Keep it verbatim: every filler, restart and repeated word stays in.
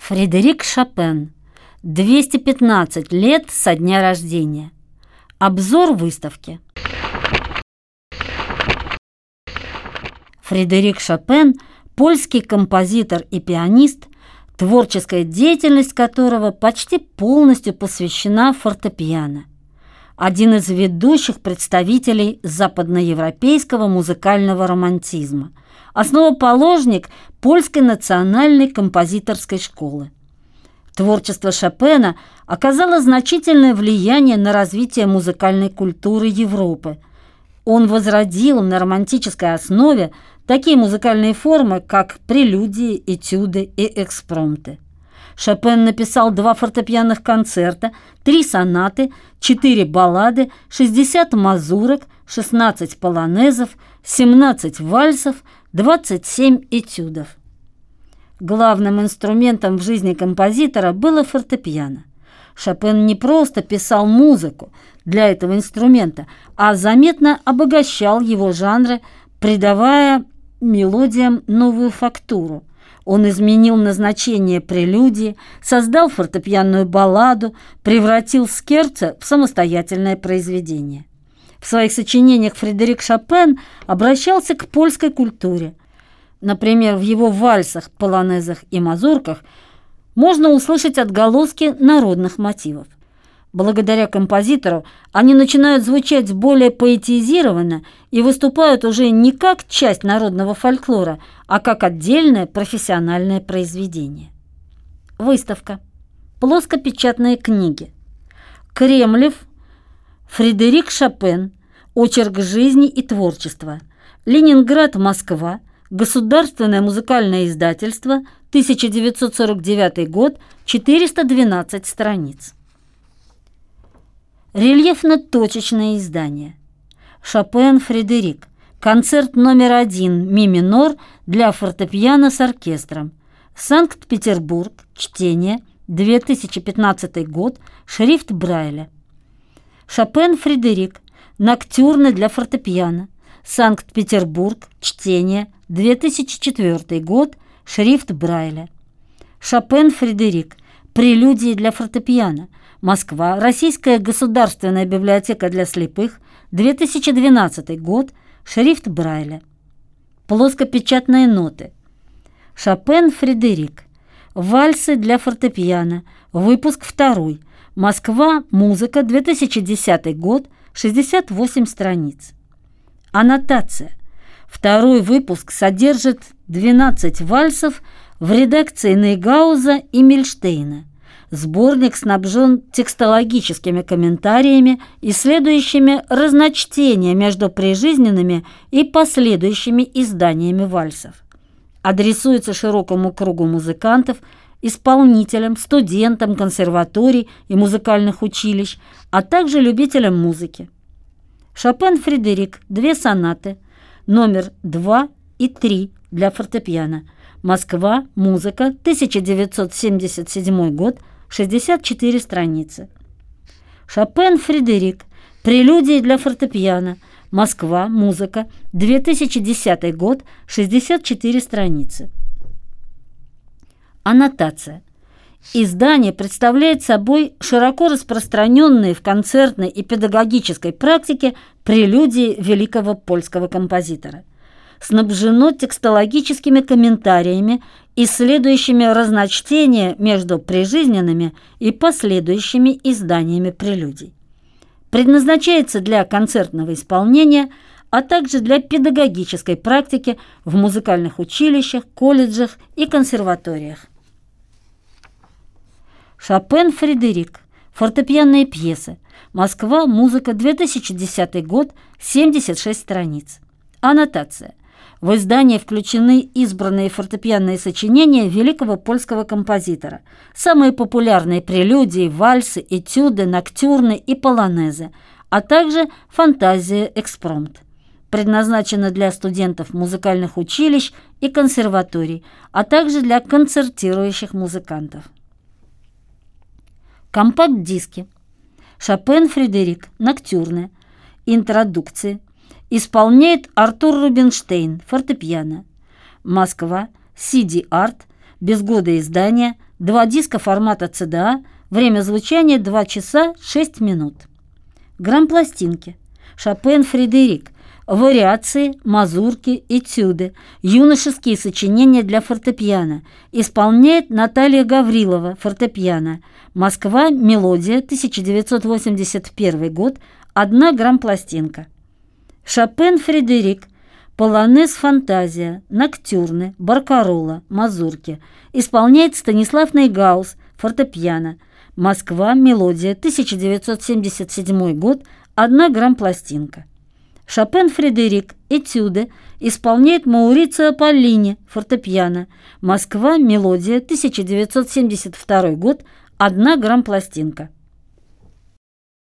Фредерик Шопен. двести пятнадцать лет со дня рождения. Обзор выставки. Фредерик Шопен – польский композитор и пианист, творческая деятельность которого почти полностью посвящена фортепиано. Один из ведущих представителей западноевропейского музыкального романтизма, основоположник Польской национальной композиторской школы. Творчество Шопена оказало значительное влияние на развитие музыкальной культуры Европы. Он возродил на романтической основе такие музыкальные формы, как прелюдии, этюды и экспромты. Шопен написал два фортепианных концерта, три сонаты, четыре баллады, шестьдесят мазурок, шестнадцать полонезов, семнадцать вальсов, двадцать семь этюдов. Главным инструментом в жизни композитора было фортепиано. Шопен не просто писал музыку для этого инструмента, а заметно обогащал его жанры, придавая мелодиям новую фактуру. Он изменил назначение прелюдии, создал фортепианную балладу, превратил скерцо в самостоятельное произведение. В своих сочинениях Фредерик Шопен обращался к польской культуре. Например, в его вальсах, полонезах и мазурках можно услышать отголоски народных мотивов. Благодаря композитору они начинают звучать более поэтизированно и выступают уже не как часть народного фольклора, а как отдельное профессиональное произведение. Выставка. Плоскопечатные книги. Кремлев. Фредерик Шопен. Очерк жизни и творчества. Ленинград, Москва. Государственное музыкальное издательство. тысяча девятьсот сорок девятый год. четыреста двенадцать страниц. Рельефно-точечное издание. Шопен Фредерик. Концерт номер один ми минор для фортепиано с оркестром. Санкт-Петербург. Чтение. две тысячи пятнадцатый год. Шрифт Брайля. Шопен Фредерик. Ноктюрны для фортепиано. Санкт-Петербург. Чтение. две тысячи четвёртый год. Шрифт Брайля. Шопен Фредерик. Прелюдии для фортепиано. Москва. Российская государственная библиотека для слепых. две тысячи двенадцатый год. Шрифт Брайля. Плоскопечатные ноты. Шопен Фредерик. Вальсы для фортепиано. Выпуск второй. Москва. Музыка. две тысячи десятый год. шестьдесят восемь страниц. Аннотация. Второй выпуск содержит двенадцать вальсов в редакции Нейгауза и Мильштейна. Сборник снабжен текстологическими комментариями, исследующими разночтения между прижизненными и последующими изданиями вальсов. Адресуется широкому кругу музыкантов, исполнителям, студентам консерваторий и музыкальных училищ, а также любителям музыки. Шопен Фредерик. Две сонаты. Номер два и три для фортепиано. Москва. Музыка. тысяча девятьсот семьдесят седьмой год. шестьдесят четыре страницы. Шопен Фредерик. Прелюдии для фортепиано. Москва. Музыка. две тысячи десятый год. шестьдесят четыре страницы. Аннотация. Издание представляет собой широко распространенные в концертной и педагогической практике прелюдии великого польского композитора. Снабжено текстологическими комментариями, исследующими разночтения между прижизненными и последующими изданиями прелюдий. Предназначается для концертного исполнения, а также для педагогической практики в музыкальных училищах, колледжах и консерваториях. Шопен Фредерик. Фортепианные пьесы. Москва. Музыка. две тысячи десятый год. семьдесят шесть страниц. Аннотация. В издание включены избранные фортепианные сочинения великого польского композитора. Самые популярные прелюдии, вальсы, этюды, ноктюрны и полонезы, а также фантазия экспромт. Предназначена для студентов музыкальных училищ и консерваторий, а также для концертирующих музыкантов. Компакт-диски. Шопен Фредерик. Ноктюрны. Интродукции. Исполняет Артур Рубинштейн. Фортепиано. Москва. си ди Арт. Без года издания. Два диска формата си ди эй, время звучания два часа шесть минут. Грампластинки. Шопен Фредерик. Вариации, мазурки, этюды, юношеские сочинения для фортепиано. Исполняет Наталья Гаврилова, фортепиано. Москва, мелодия, тысяча девятьсот восемьдесят первый год, одна грампластинка. Шопен Фредерик. Полонез «Фантазия», ноктюрны, баркарола, мазурки. Исполняет Станислав Нейгаус, фортепиано. Москва, мелодия, тысяча девятьсот семьдесят седьмой год, одна грампластинка. Шопен Фредерик. Этюды. Исполняет Маурицио Поллини, фортепиано. Москва, мелодия, тысяча девятьсот семьдесят второй год, одна грампластинка.